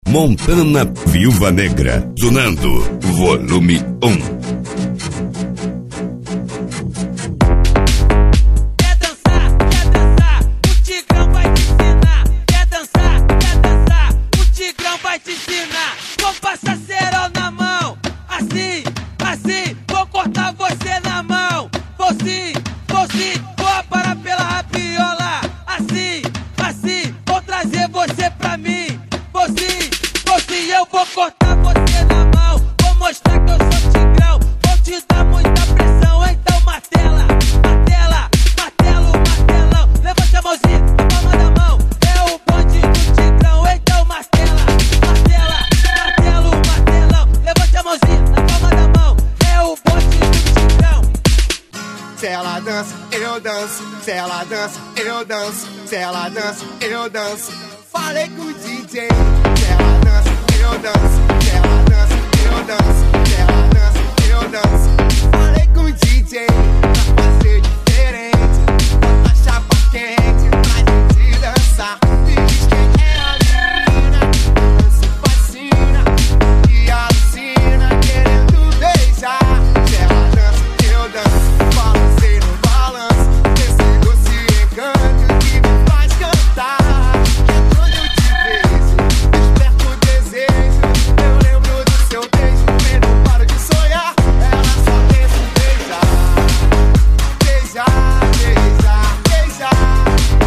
Montana Viúva Negra, Zunando, volume 1. Se ela dança, eu danço. Se ela dança, eu danço. Falei com o DJ. Se ela dança, eu danço. Se ela dança, eu danço. Se ela dança, eu danço. Falei com o DJ pra fazer diferente. Bota a chapa quente pra gente dançar. Me diz quem é a menina que dança, fascina e alucina querendo beijar. Se ela dança, eu danço. Balancei no balanço. Canto que me faz cantar. É quando eu te vejo, desperto o desejo. Eu lembro do seu beijo, eu não paro de sonhar. Ela só pensa em beijar, beijar, beijar, beijar.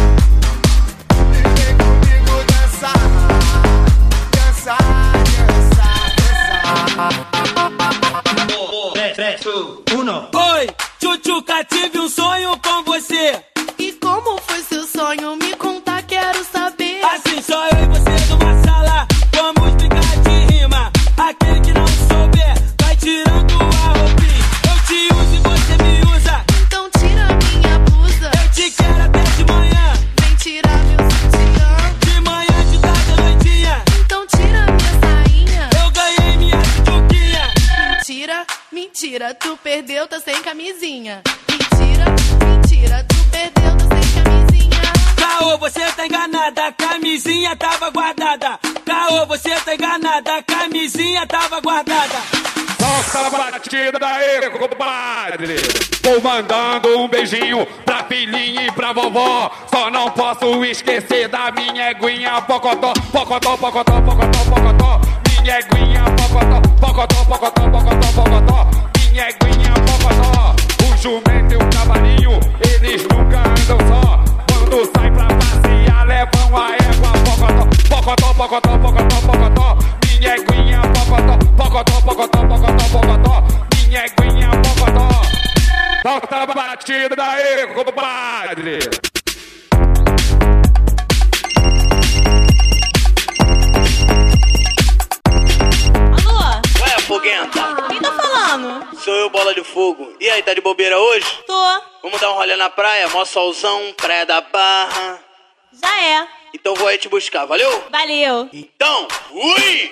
E vem comigo dançar, dançar, dançar, dançar. 3, 2, 1. Oi, Tchutchuca, tive um sonho com você. E como foi seu sonho? Me conta, quero saber. Assim, só eu e você numa sala, vamos brincar de rima. Aquele que não souber, vai tirando a roupinha. Eu te uso e você me usa. Então tira minha blusa. Eu te quero até de manhã. Vem tirar meu sutiã. De manhã, de tarde, à noitinha. Então tira minha sainha. Eu ganhei minha tchutchuquinha. Mentira, mentira, tu perdeu, tá sem camisinha. Mentira, mentira, tu perdeu, tá sem camisinha. Caô, você tá enganada, a camisinha tava guardada. Caô, você tá enganada, a camisinha tava guardada. Solta a batida daí, compadre. Vou mandando um beijinho pra filhinha e pra vovó. Só não posso esquecer da minha eguinha pocotó, pocotó, pocotó, pocotó, pocotó. Minha eguinha pocotó, pocotó, pocotó, pocotó, pocotó. Minha eguinha pocotó. O jumento e o cavalinho, eles nunca andam só. Quando sai pra passear, levam a égua pocotó, pocotó, pocotó, pocotó, pocotó. Minha eguinha pocotó, pocotó, pocotó, pocotó, pocotó. Minha eguinha pocotó. Solta a batida daí, compadre. Ué, foguenta. Quem tá falando? Sou eu, Bola de Fogo. E aí, tá de bobeira hoje? Tô. Vamos dar um rolê na praia? Mó solzão, praia da Barra. Já é. Então vou aí te buscar, valeu? Valeu. Então, fui!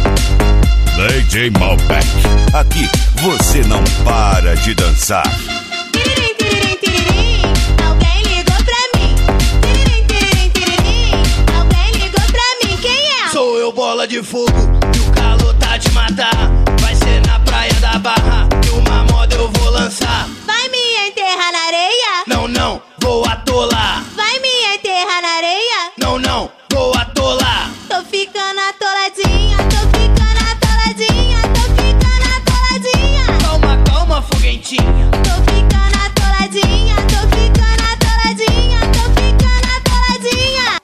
DJ Malbec, aqui você não para de dançar. Tiririm, tiririm, tiririm. Alguém ligou pra mim. Tiririm, tiririm, tiririm. Alguém ligou pra mim. Quem é? Sou eu, Bola de Fogo. E o calor tá de matar. Vai ser na praia da Barra. E uma moda eu vou lançar. Vai me enterrar na areia? Não, não, vou atolar. Vai me enterrar na areia? Não, não, vou atolar. Tô ficando atoladinha, tô ficando atoladinha, tô ficando atoladinha. Calma, calma, foguentinha. Tô ficando atoladinha, tô ficando atoladinha, tô ficando atoladinha.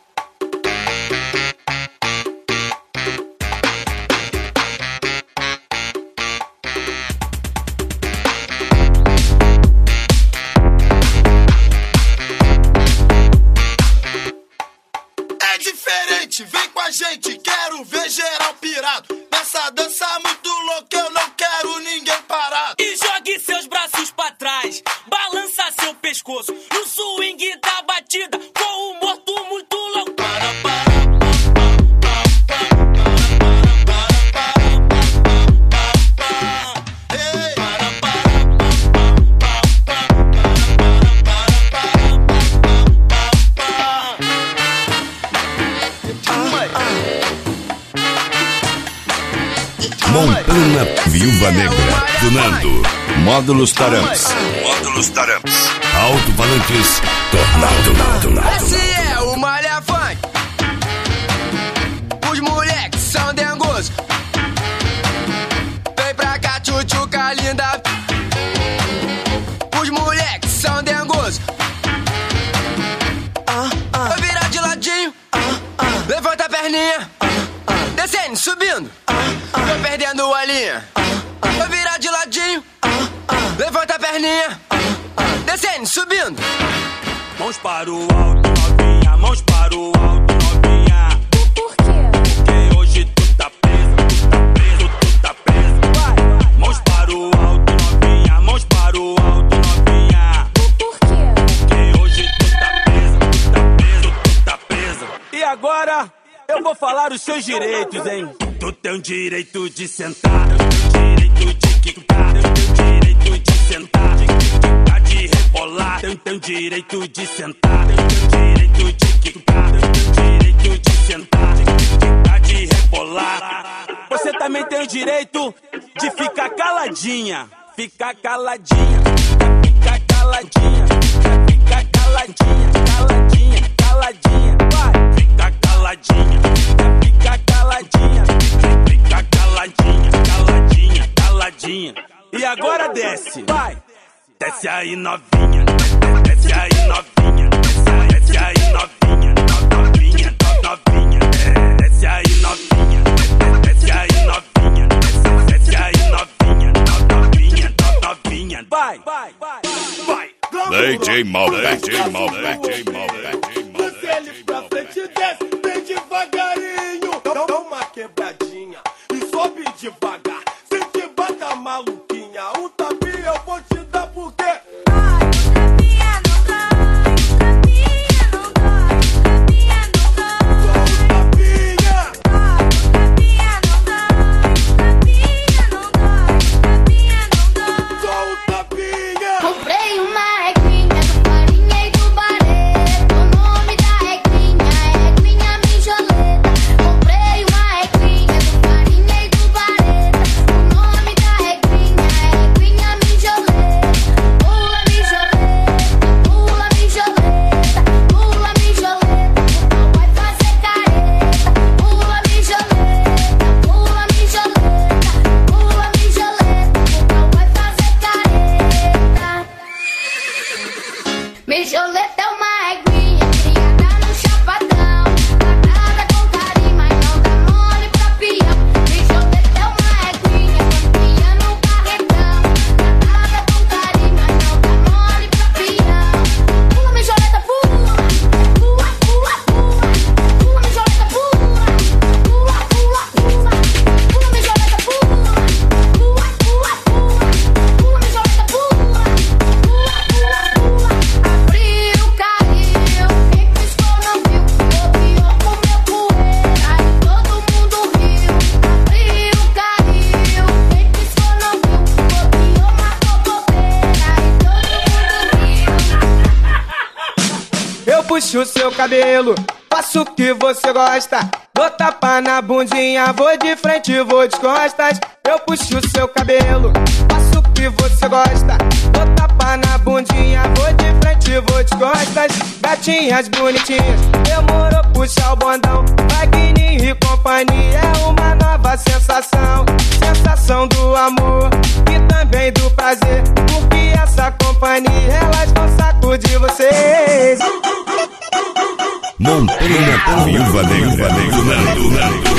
É diferente, vem com a gente, quero ver geral pirado. Nessa dança muito louca, eu não quero ninguém parado. E jogue seus braços pra trás, balança seu pescoço. No swing da batida, com o morto muito louco. Montana Viúva Negra. Tunando. Módulos Taramps. Módulos Taramps. Alto-falantes Tornado. Esse é o Malha Funk. Os moleques são dengosos. Vem pra cá, tchutchuca linda. Os moleques são dengosos. Vai virar de ladinho. Levanta a perninha. Descendo, subindo. Tô perdendo a linha. Vai virar de ladinho. Levanta a perninha. Descendo, subindo. Mãos para o alto, novinha. Mãos para o alto, novinha. Por quê? Porque hoje tu tá preso, tu tá preso, tu tá preso. Vai. Mãos para o alto, novinha. Mãos para o alto, novinha. Por quê? Porque hoje tu tá preso, tu tá preso, tu tá preso. E agora eu vou falar os seus direitos, hein? Tu tem o direito de sentar, tu tem o direito de quicar, tu tem o direito de sentar, de quicar, de rebolar, tu tem o direito de sentar, tu tem o direito de quicar, tu tem o direito de sentar, de quicar, de rebolar. Você também tem o direito de ficar caladinha, ficar caladinha, ficar caladinha, ficar caladinha, caladinha, caladinha, vai, ficar caladinha, ficar caladinha, ficar caladinha, caladinha, caladinha. E agora desce, vai, desce aí novinha, desce aí novinha, desce aí novinha, novinha, novinha, desce aí novinha, desce aí novinha, desce aí novinha, novinha, novinha, vai, vai, vai, vai. DJ Malbec, DJ Malbec, DJ Malbec. Desce ele pra frente, desce bem devagarinho. Dá uma quebradinha e sobe devagar. Se te bata maluquinha, um tapinha eu vou te dar porque... Comprei uma eglinha do farinha e do bareto. O nome da eglinha é eglinha mijoleta. Comprei uma eglinha do farinha e do bareto. O nome da eglinha é eglinha mijoleta. Pula mijoleta, pula mijoleta, pula mijoleta. O pau vai fazer careta. Pula mijoleta, pula mijoleta, pula mijoleta. O pau vai fazer careta. Mijoleta é uma eglinha criada no chapadão, tratada com carinho, mas não dá mole pra peão. Mijoleta é uma eglinha campeã no carretão, tratada com carinho, mas não dá mole pra peão. Pula, mijoleta, pula, pula, pula, pula, pula, mijoleta, pula, pula, pula, pula, pula, mijoleta, pula, pula, pula, pula, pula, mijoleta, pula, pula, pula, pula. Abriu, caiu, quem piscou não viu, bobeou, comeu poeira e todo mundo riu. Abriu, caiu, quem piscou não viu, bobeou, matou bobeira e todo mundo riu. Eu puxo seu cabelo, faço o que você gosta. Dou tapa na bundinha, vou de frente, vou de costas. Eu puxo seu cabelo, faço o que você gosta. Dou tapa na bundinha, vou de frente, vou de costas. Gatinhas bonitinhas, demorou puxar o bondão. Wagner e companhia é uma nova sensação. Sensação do amor e também do prazer. Porque essa companhia, elas vão sacudir vocês. Montana Viúva Negra. Tunando.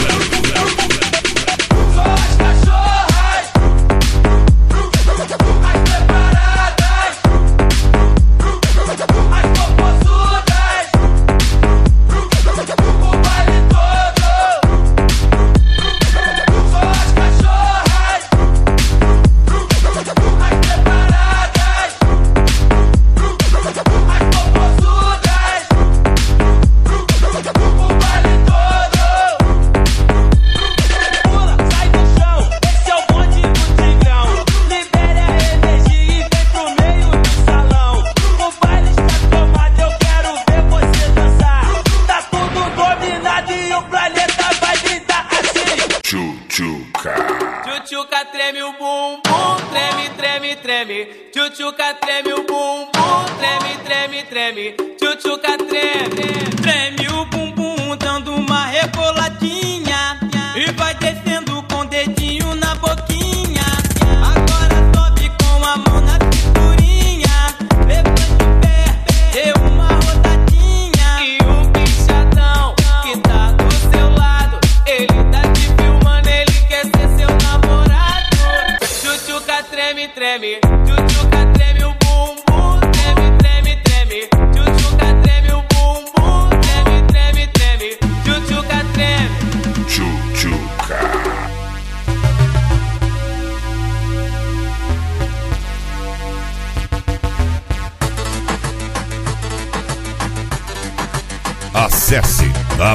Tchutchuca. Tchutchuca treme o bumbum, treme, treme, treme. Tchutchuca treme o bumbum, treme, treme, treme. Tchutchuca treme, treme o bumbum, dando uma reboladinha e vai descendo com o dedinho na boquinha. Agora sobe com a mão na cinturinha, levante o pé, dê uma rodadinha. E o bichadão que tá do seu lado, ele tá te filmando, ele quer ser seu namorado. Tchutchuca treme, treme. Tchutchuca treme o bumbum, treme, treme, treme. Tchutchuca treme o bumbum, treme, treme, treme. Tchutchuca treme. Tchutchuca. Acesse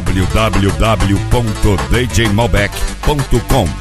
www.djmalbec.com.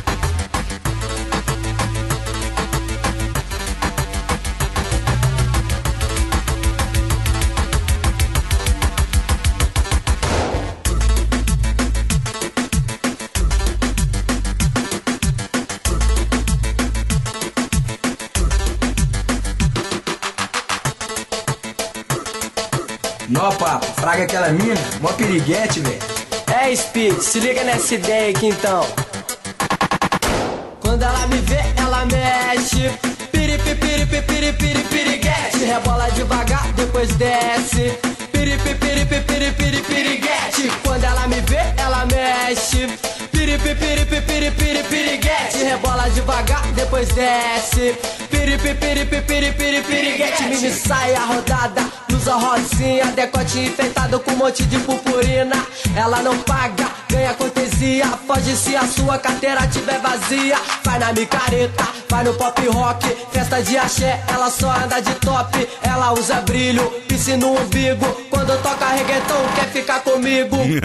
Nó, papo, fraga aquela mina, mó piriguete, velho. É, Speed, se liga nessa ideia aqui então. Quando ela me vê, ela mexe. Piripi, piripi, piripi, piriguete. Rebola devagar, depois desce. Piripi, piripi, piripi, piriguete. Quando ela me vê, ela mexe. Piripi, piripi, piripi, piriguete. Rebola devagar, depois desce. Piripi, piripi, piripi, piriguete. Mini saia rodada, blusa rosinha, decote enfeitado com um monte de purpurina. Ela não paga, ganha cortesia. Foge se a sua carteira tiver vazia. Vai na micareta, vai no pop rock, festa de axé, ela só anda de top. Ela usa brilho, piercing no umbigo. Quando toca reggaeton, quer ficar comigo. Beijo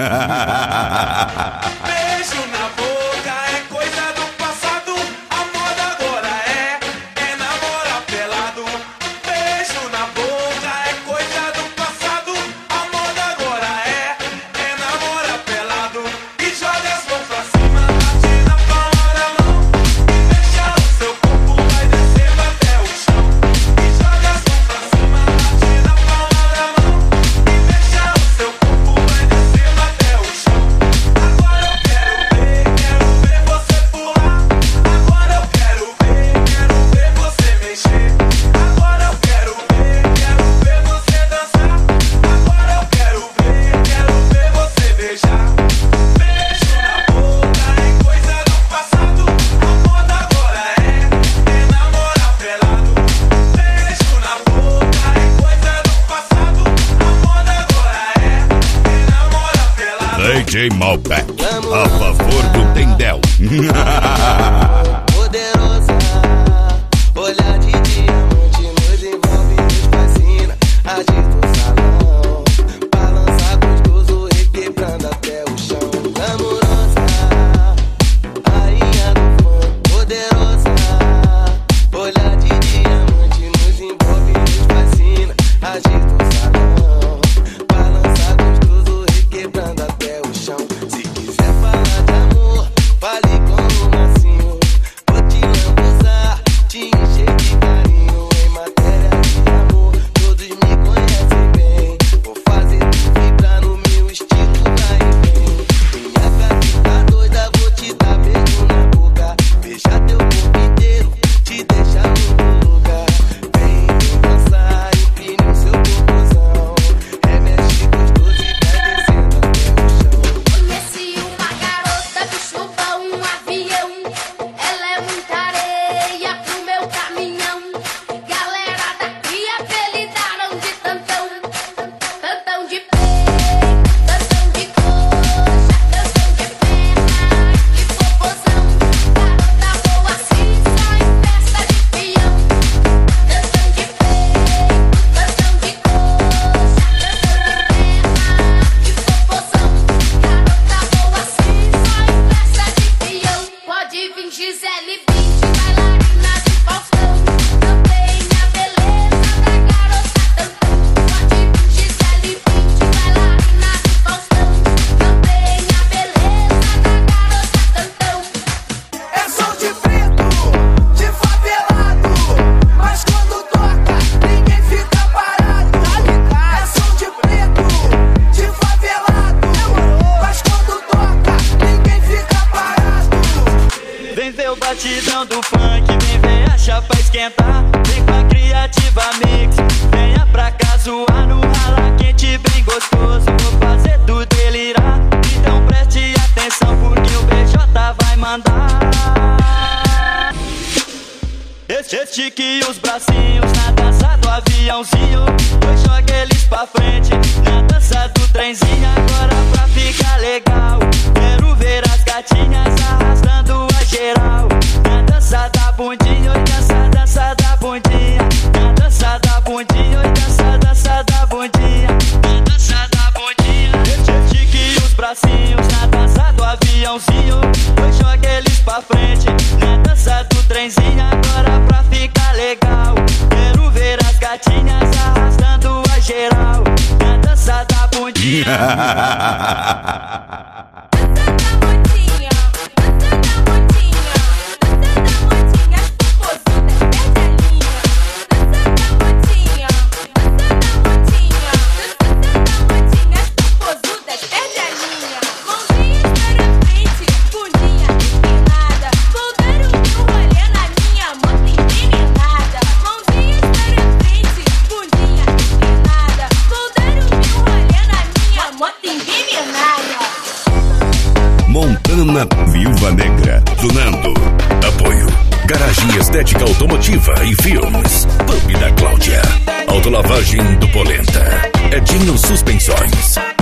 na boca é coisa do passado. A moda agora é namorar pelado. Beijo na boca é coisa do passado. A moda agora é namorar pelado. E joga as mãos pra cima, bate na palma da mão. E deixa o seu corpo vai descendo até o chão. E joga as mãos pra cima, bate na palma da mão. E deixa o seu corpo vai descendo até o chão. Agora eu quero ver você pular. Agora eu quero ver você mexer. Agora eu quero ver você dançar. Agora eu quero ver você beijar. Beijo na boca é coisa do passado. A moda agora é namorar pelado. Beijo na boca é coisa do passado. A moda agora é namorar pelado. DJ Malbec, a favor do Tendel. Poderosa, olhar de diamante nos envolve, nos fascina. Agita o salão, balança gostoso, requebrando até o chão. Glamurosa, rainha do funk. Poderosa, olhar de diamante nos envolve, nos fascina. Agita o salão, balança gostoso, requebrando até o chão. Se quiser falar de amor, fale com o Marcinho. Vou te lambuzar, te encher de carinho. Em matéria de amor, todos me conhecem bem. Vou fazer tu vibrar no meu estilo, vai e vem. Minha gatita doida, vou te dar beijo na boca. Beijar teu corpo inteiro, te deixar no lugar. Vem dançar, empine o seu corpozão. Remexe gostoso e vai descendo até o chão. Conheci uma garota que chupa um avião. Ela é muita areia pro meu caminhão. Galera daqui apelidaram de tantão. Tantão de peito, tantão de coxa, tantão de perna, de popozão. Garota boa assim, só em festa de peão. Tantão de peito, tantão de coxa, tantão de perna, de popozão. Garota boa assim, só em festa de peão. Pode vir Gisele Bündchen, bailarina de Faustão. Também a beleza da garota tantão. Pode vir Gisele Bündchen, bailarina de Faustão. Também a beleza da garota tantão. batidão do funk. Vem a chapa esquentar, vem com a Criativa Mix. Venha pra cá zoar no rala quente bem gostoso. Vou fazer tu delirar, então preste atenção porque o BJ vai mandar. Estique os bracinhos na dança do aviãozinho. Eu jogo eles pra frente na dança do trenzinho. Agora pra ficar legal, quero ver as gatinhas arrastando a geral. Na dança da bundinha, oi dança, dança da bundinha. Na dança da bundinha, oi dança, dança da bundinha. Na dança da bundinha. Estique os bracinhos na dança do aviãozinho. Eu jogo eles pra frente na dança do trenzinho. Agora pra ficar legal, quero ver as gatinhas arrastando a geral. Na dança da bundinha. Montana Viúva Negra, tunando. Apoio Garagem Estética Automotiva e Filmes, Pub da Cláudia, Autolavagem do Polenta, Edinho Suspensões.